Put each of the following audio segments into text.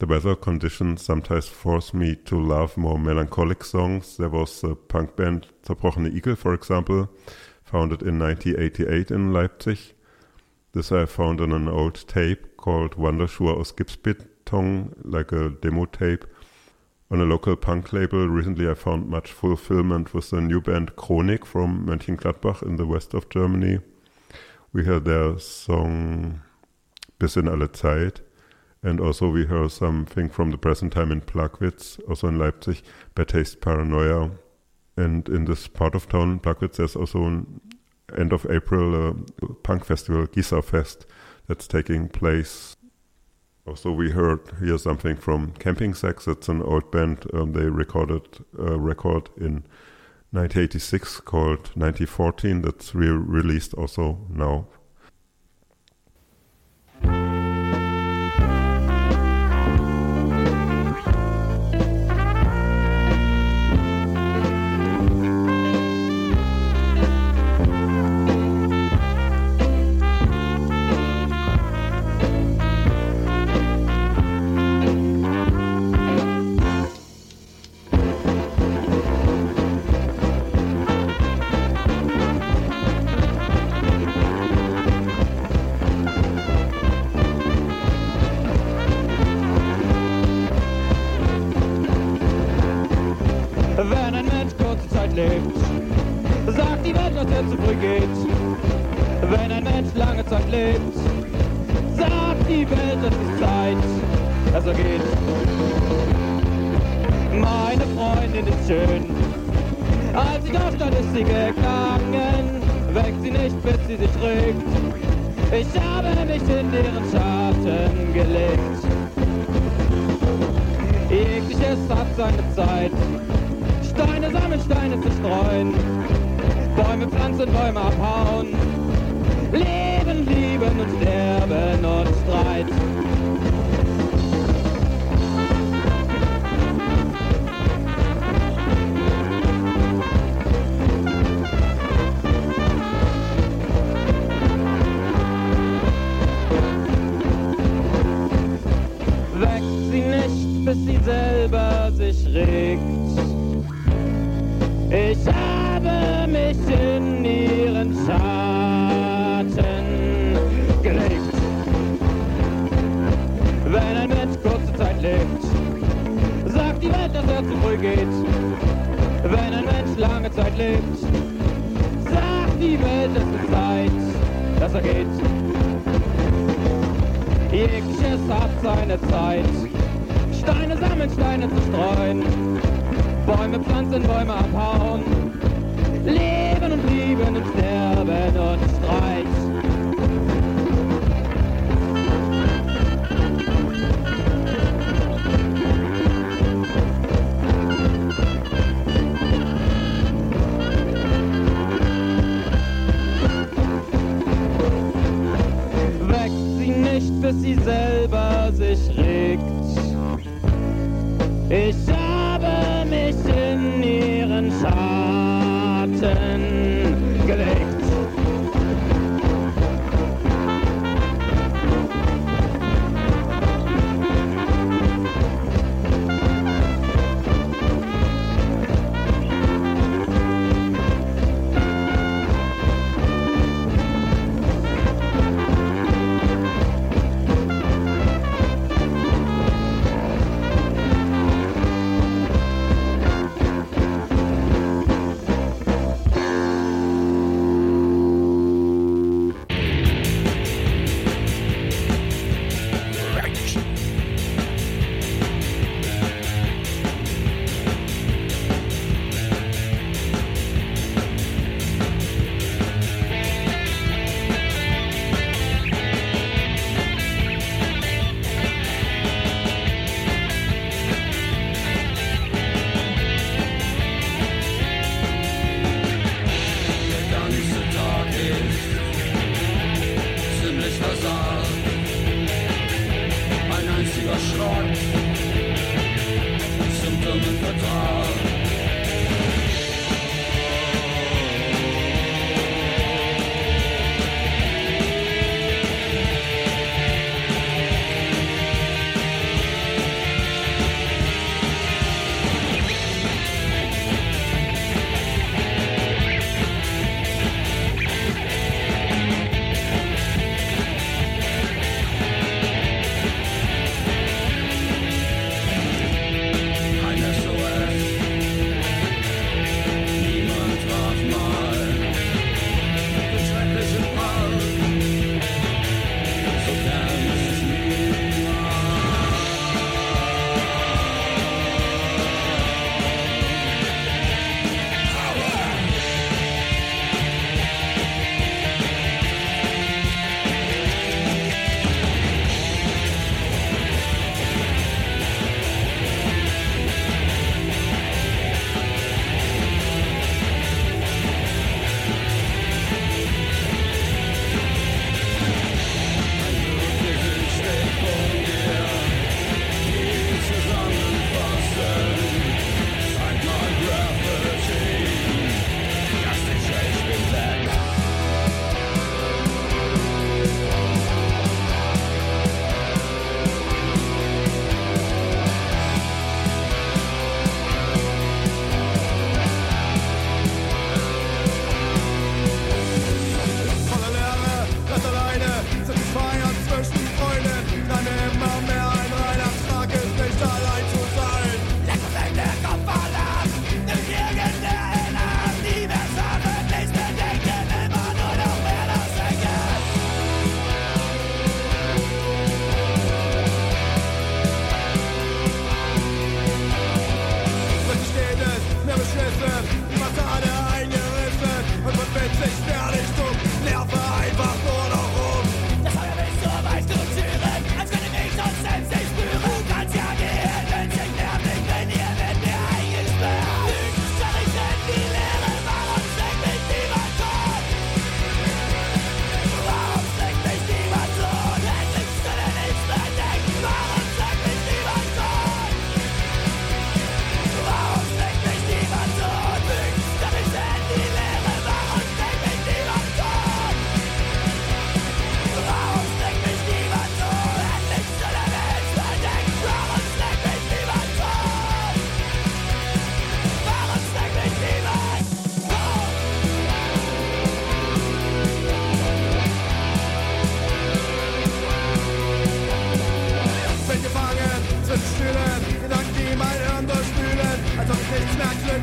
The weather conditions sometimes force me to love more melancholic songs. There was the punk band Zerbrochene Igel, for example, founded in 1988 in Leipzig. This I found on an old tape called Wanderschuhe aus Gipsbeton, like a demo tape. On a local punk label, recently I found much fulfillment with the new band Chronik from Mönchengladbach in the west of Germany. We heard their song Bis in alle Zeit. And also we heard something from the present time in Plagwitz, also in Leipzig, Bad Taste Paranoia. And in this part of town, Plagwitz, there's also an end of April punk festival, Gießerfest, that's taking place. Also we heard here something from Camping Sex. It's an old band. They recorded a record in 1986 called 1914 that's re-released also now. Sagt die Welt, dass er zu früh geht. Wenn ein Mensch lange Zeit lebt, sagt die Welt, es ist Zeit, dass er geht. Meine Freundin ist schön, als sie da stand, ist sie gegangen. Weckt sie nicht, bis sie sich regt. Ich habe mich in ihren Schatten gelegt. Jegliches hat seine Zeit. Steine sammeln, Steine zu streuen. Bäume pflanzen, Bäume abhauen. Leben, lieben und sterben und Streit. Weckt sie nicht, bis sie selber sich regt. Ich habe mich in ihren Schatten gelegt. Wenn ein Mensch kurze Zeit lebt, sagt die Welt, dass er zu früh geht. Wenn ein Mensch lange Zeit lebt, sagt die Welt, es ist Zeit, dass er geht. Jegliches hat seine Zeit. Steine sammeln, Steine zu streuen. Bäume pflanzen, Bäume abhauen. Leben und lieben und sterben und Streit. Weckt sie nicht, bis sie selber sich regt. Ich habe mich in ihren Schatten gelegt.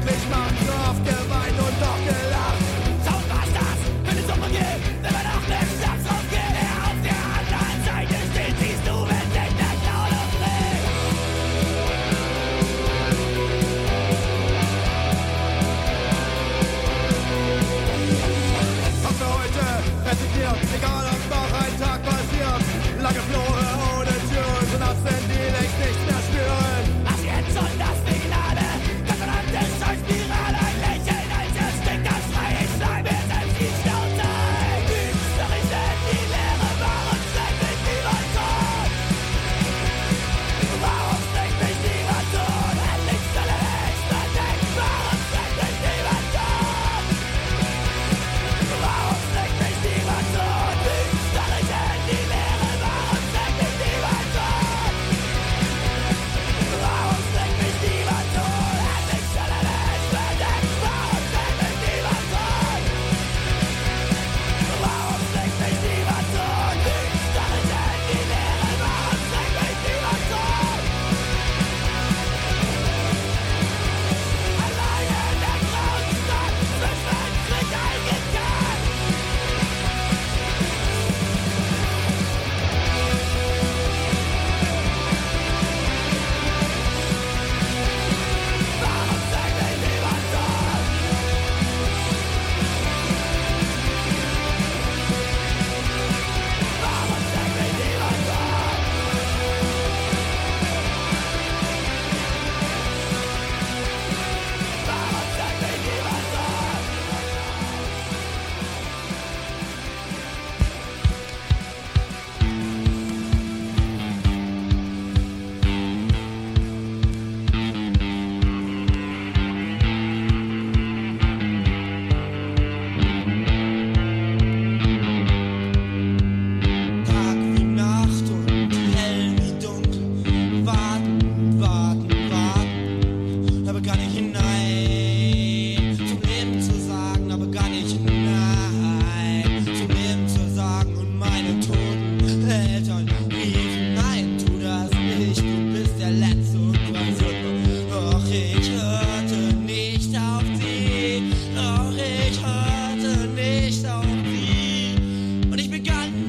glücklich macht, so oft geweint und doch gelacht. So war's das, wenn es umgeht, wenn man auch nicht Schnaps aufgeht. Er auf der anderen Seite steht, siehst du, wenn sich der Glaube dreht. Und für heute resigniert, egal ob noch ein Tag passiert. Lange Flure ohne Türen, so nachts, wenn die längst nichts mehr spüren. Ach, jetzt und das Finale, das verdammte Scheißspirale. Ein Lächeln, als erstickt das freie Schleim, mir selbst die Schnauze. Düsterig in die Leere, warum schlägt mich niemand tot? Warum schlägt mich niemand tot? Endlich soll er nichts verdenken, warum schlägt mich niemand tot? Warum schlägt mich niemand tot? Düsterig in die Leere, warum schlägt mich niemand tot? Warum schlägt mich niemand tot? Endlich soll er nichts verdenken, warum schlägt mich niemand tot? Warum schlägt mich niemand tot? Düsterig in die Leere, warum schlägt mich niemand tot? Alleine in der grauen Stadt, verschwendlich eingekannt. Warum schlägt mich niemand tot? Warum schlägt mich niemand tot? Warum schlägt mich niemand tot? Tag wie Nacht und hell wie dunkel. Warten, warten, warten. Da begann ich hinein zum Leben zu sagen. Da begann ich hinein zum Leben zu sagen. Und meine toten Eltern riefen: Nein, tu das nicht. Du bist der Letzte und du hast Sünde. Doch ich hörte nicht auf sie. Doch ich hörte nicht auf sie. Und ich begann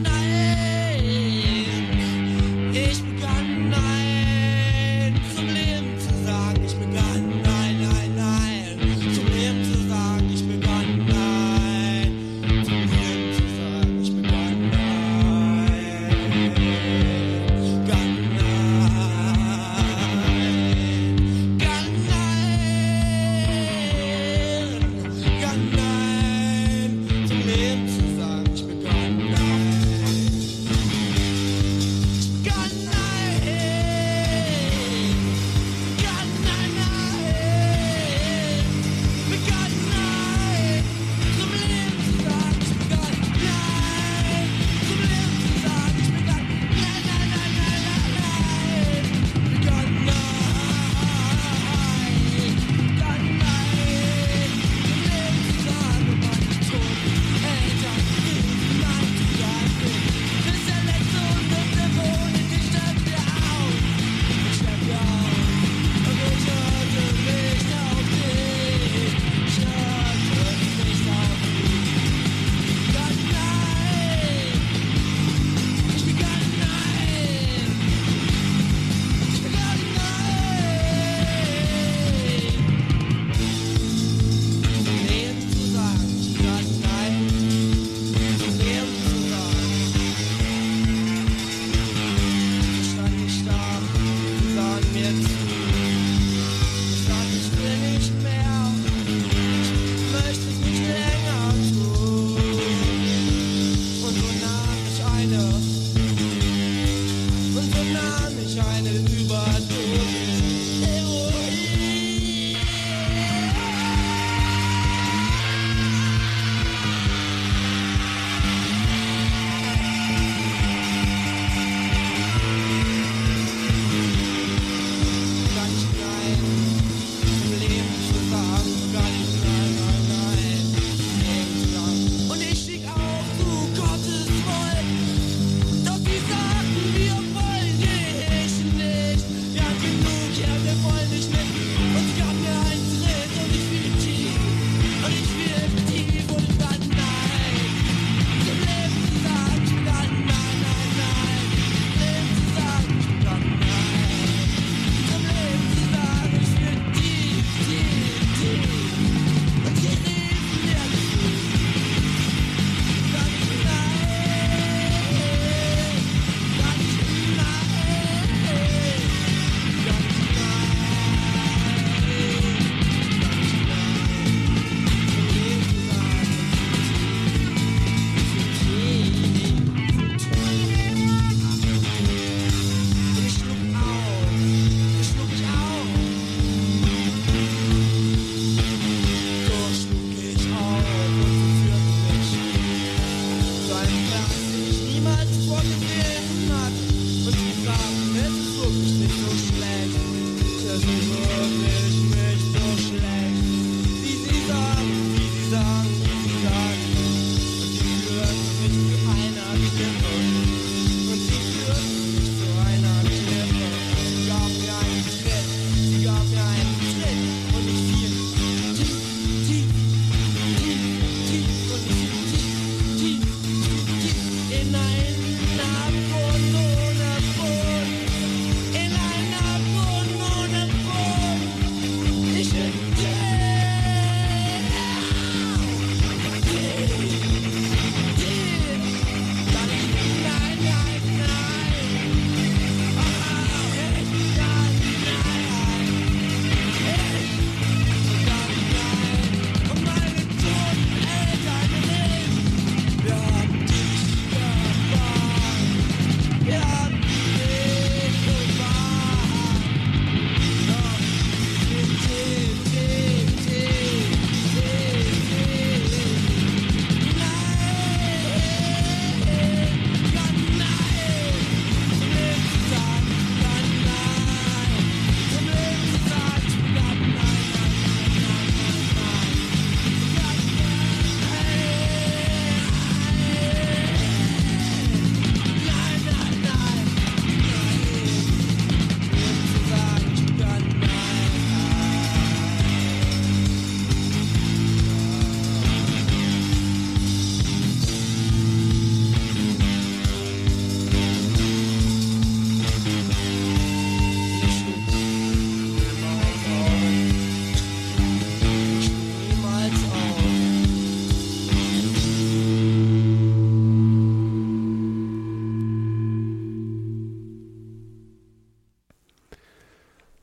nein zum Leben zu sagen. Ich begann nein zum Leben zu sagen. Ich begann nein zum Leben zu sagen. Ich begann nein, begann nein zum Leben zu sagen. Ich begann nein.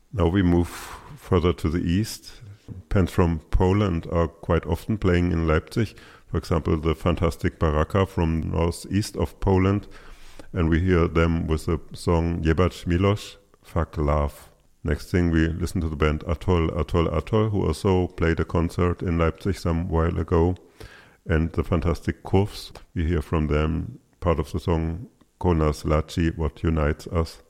Now we move further to the east. Bands from Poland are quite often playing in Leipzig. For example, the fantastic Baraka from northeast of Poland. And we hear them with the song Jebać Miłość, Fuck Love. Next thing, we listen to the band Atoll, who also played a concert in Leipzig some while ago. And the fantastic Kurvs, we hear from them part of the song Konas Laci, What Unites Us.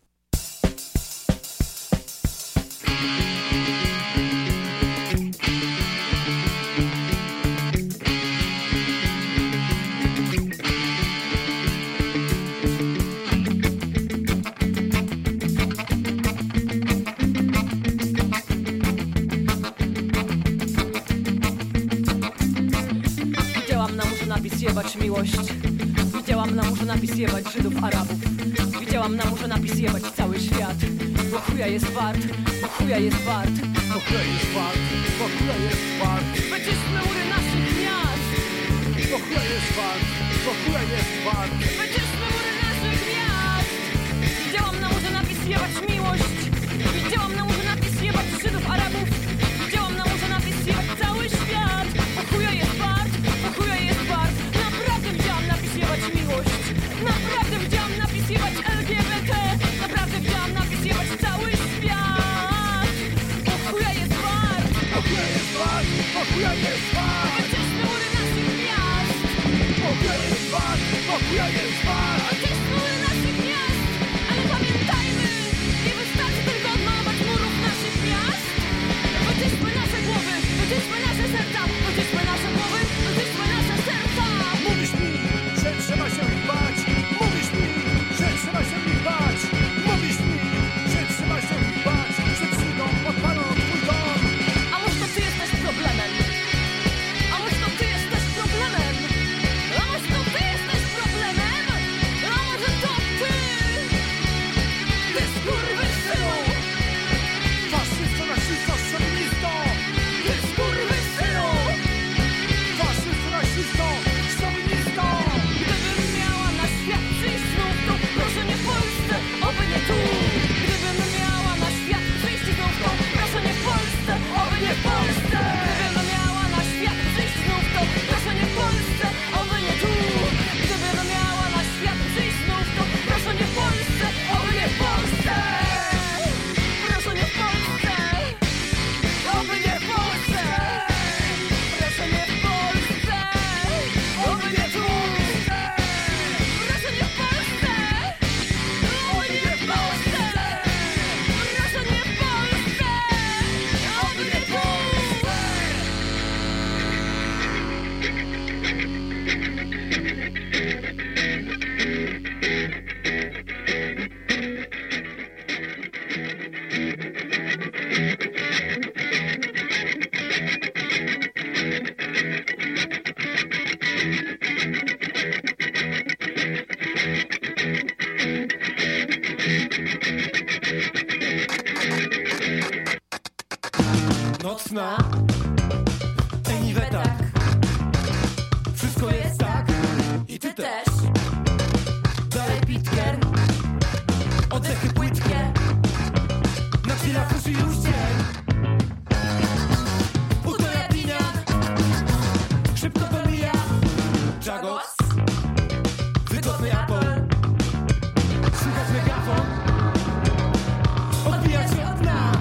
Jebać miłość. Widziałam na murze napis jebać Żydów, Arabów. Widziałam na murze napis jebać cały świat. Bo chuja jest wart, bo chuja jest wart, bo chuja jest wart, bo chuja jest wart. Wyczyszczmy mury naszych miast. Bo chuja jest wart, bo chuja jest wart. Wyczyszczmy mury naszych miast. Widziałam na murze napis jebać miłość. Widziałam na murze napis jebać Żydów, Arabów. Widziałam na murze napis jebać cały świat. Bo chuja jest wart, bo chuja jest wart. Naprawdę widziałam napis jebać miłość. Naprawdę widziałam napis jebać LGBT. Naprawdę widziałam napis jebać cały świat. Bo chuja jest wart, bo chuja jest wart, bo chuja jest wart. Wyczyszczmy mury naszych miast. Bo chuja jest wart, bo chuja jest wart. Wyczyszczmy mury naszych miast. Ale pamiętajmy, nie wystarczy tylko odmalować murów naszych miast. Wyczyszczmy nasze głowy, wyczyszczmy nasze serca. Wyczyszczmy nasze głowy, wyczyszczmy nasze serca. Mówisz mi, że trzeba się ich bać. Mówisz mi, że trzeba się ich bać. Mówisz mi, że trzeba się ich bać. Że przyjdą, podpalą twój dom. A może to ty jesteś problemem? A może to ty jesteś problemem? A może to ty jesteś problemem? A może to ty? Ty skurwysynu! Faszysto, raszysto, szowinisto. Ty skurwysynu! Faszysto, raszysto, szowinisto. Gdybym miała na świat przyjść znów, to proszę nie w Polsce, oby nie tu. Gdybym miała na świat przyjść znów, to proszę nie w Polsce, oby nie w Polsce. Gdybym miała na świat przyjść znów, to proszę nie w Polsce, oby nie tu. Gdybym miała na świat przyjść znów, to proszę nie w Polsce, oby nie w Polsce. Proszę nie w Polsce, oby nie w Polsce. Proszę nie w Polsce, oby nie tu. Proszę nie w Polsce, oby nie w Polsce. Proszę nie w Polsce, oby nie tu. Nocna, ej niby tak. Wszystko jest tak. I ty też. Dalej Pitker, Oddechy płytkie. Na chwilach uszy już dzień. Półtora dnia. Szybko to mija. Jagos. Wygodny Apple. Słychać megafon. Odbija się od dna.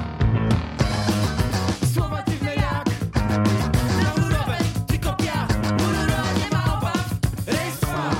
Słowa dziwne jak laurowe, ty kopia. Murura nie ma obaw. Rejs trwa.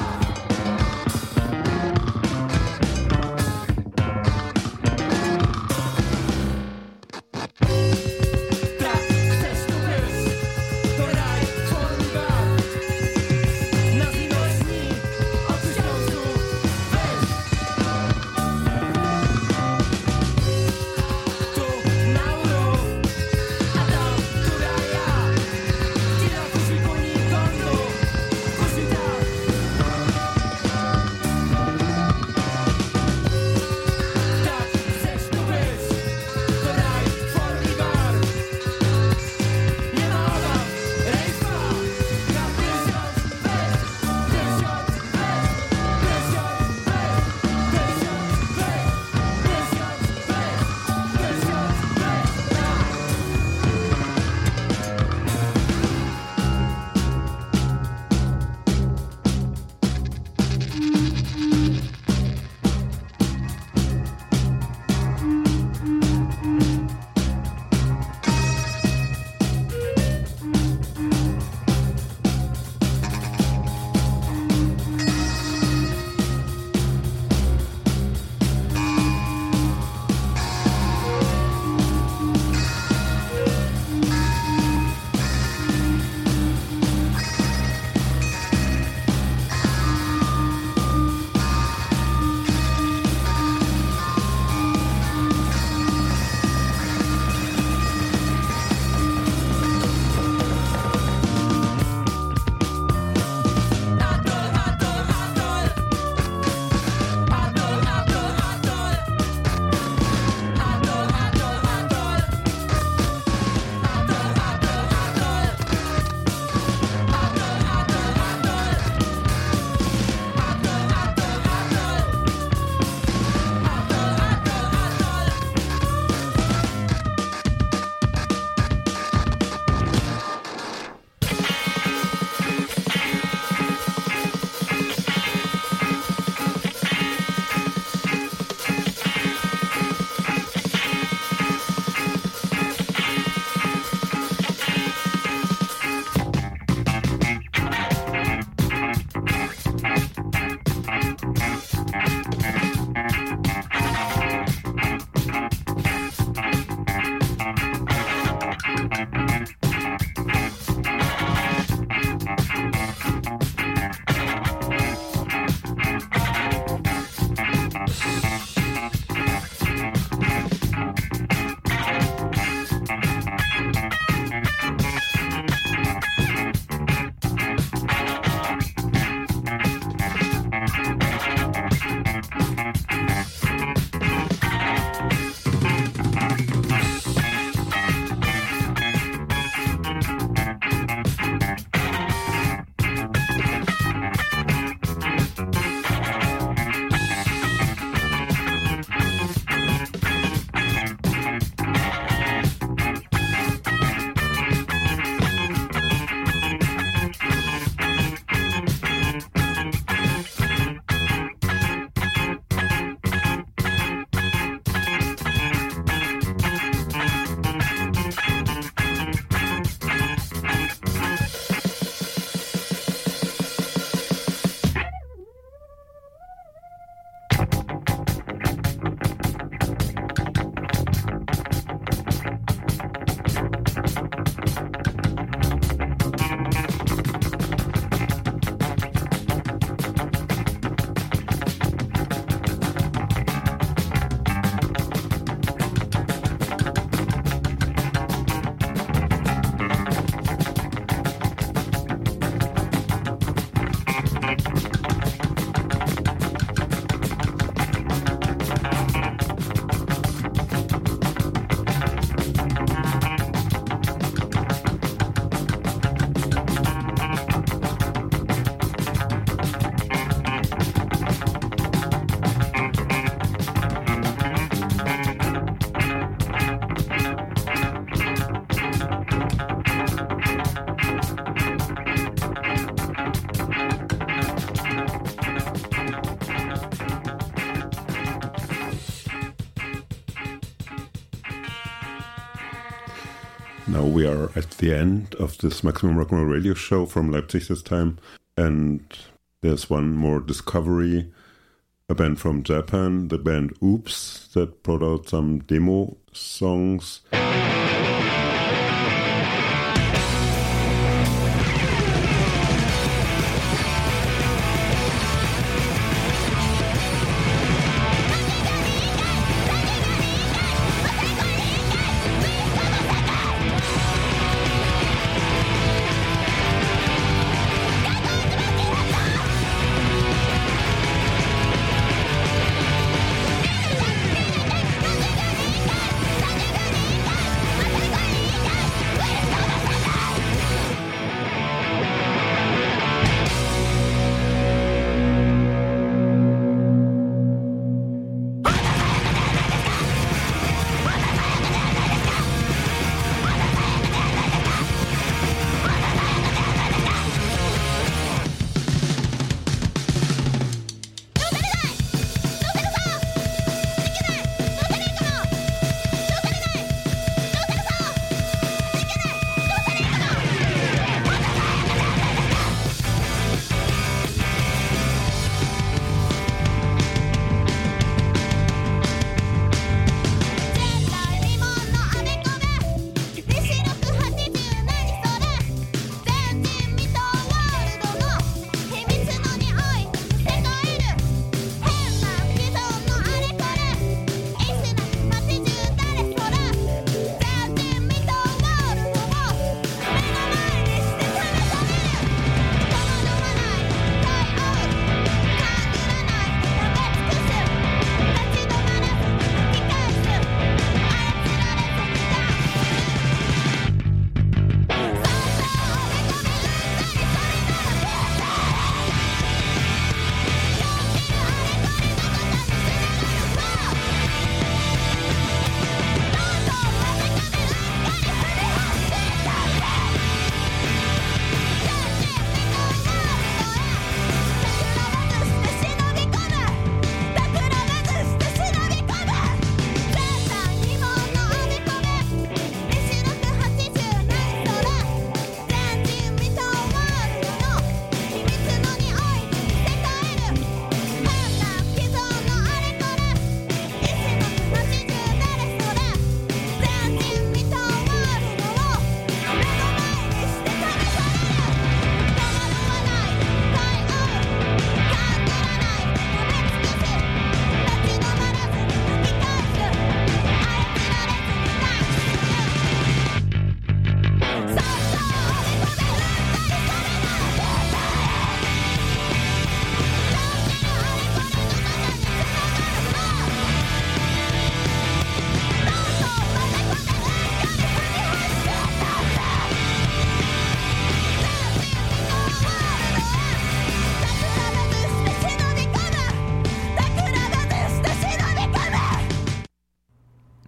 Now we are at the end of this Maximum Rock'n'Roll Radio show from Leipzig this time, and there's one more discovery, a band from Japan, the band Oops, that brought out some demo songs.